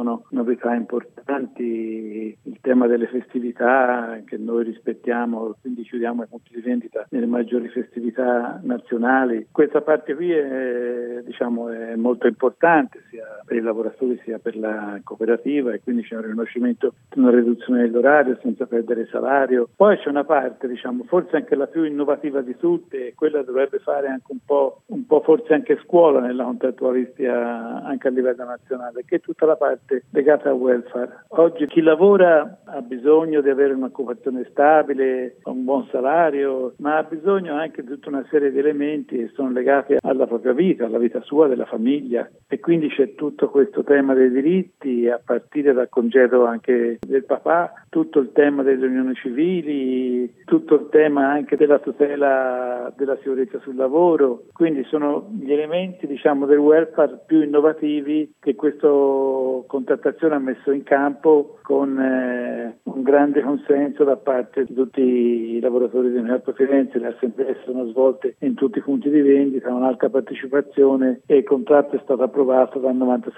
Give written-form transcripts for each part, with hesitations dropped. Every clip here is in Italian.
sono novità importanti, il tema delle festività che noi rispettiamo, quindi chiudiamo i punti di vendita nelle maggiori festività nazionali. Questa parte qui è molto importante sia per i lavoratori sia per la cooperativa, e quindi c'è un riconoscimento di una riduzione dell'orario senza perdere salario. Poi c'è una parte, forse anche la più innovativa di tutte, e quella dovrebbe fare anche un po' forse anche scuola nella contrattualistica anche a livello nazionale, che è tutta la parte legata al welfare. Oggi chi lavora ha bisogno di avere un'occupazione stabile, un buon salario, ma ha bisogno anche di tutta una serie di elementi che sono legati alla propria vita, alla vita sua, della famiglia, e quindi c'è tutto questo tema dei diritti, a partire dal congedo anche del papà, tutto il tema delle unioni civili, tutto il tema anche della tutela della sicurezza sul lavoro. Quindi sono gli elementi del welfare più innovativi che questa contrattazione ha messo in campo, con un grande consenso da parte di tutti i lavoratori di Unihelp Firenze. Le assemblee sono svolte in tutti i punti di vendita, un'alta partecipazione, e il contratto è stato approvato dal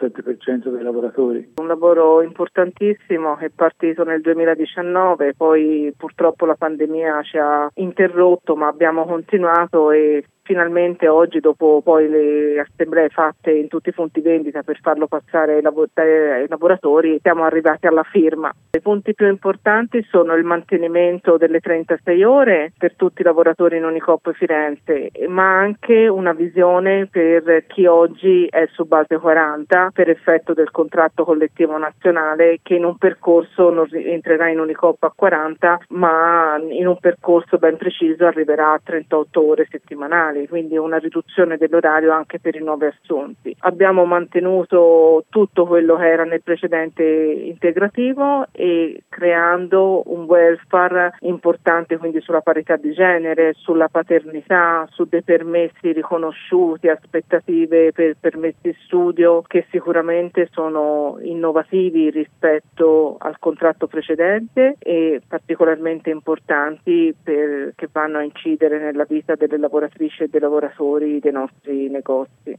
97% dei lavoratori. Un lavoro importantissimo, è partito nel 2019, poi purtroppo la pandemia ci ha interrotto, ma abbiamo continuato, e finalmente oggi, dopo poi le assemblee fatte in tutti i punti vendita per farlo passare ai lavoratori, siamo arrivati alla firma. I punti più importanti sono il mantenimento delle 36 ore per tutti i lavoratori in Unicoop Firenze, ma anche una visione per chi oggi è su base 40 per effetto del contratto collettivo nazionale, che in un percorso non entrerà in Unicoop a 40, ma in un percorso ben preciso arriverà a 38 ore settimanali. Quindi una riduzione dell'orario anche per i nuovi assunti. Abbiamo mantenuto tutto quello che era nel precedente integrativo, e creando un welfare importante quindi sulla parità di genere, sulla paternità, su dei permessi riconosciuti, aspettative per permessi studio che sicuramente sono innovativi rispetto al contratto precedente e particolarmente importanti che vanno a incidere nella vita delle lavoratrici e dei lavoratori dei nostri negozi.